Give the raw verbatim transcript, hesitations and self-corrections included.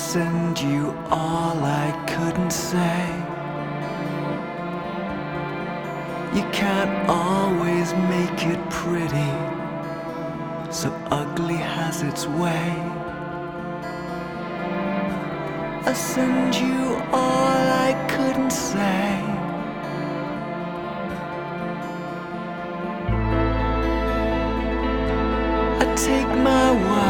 send you all I couldn't say. You can't always make it pretty, so ugly has its way. I send you all I couldn't say. I take my wife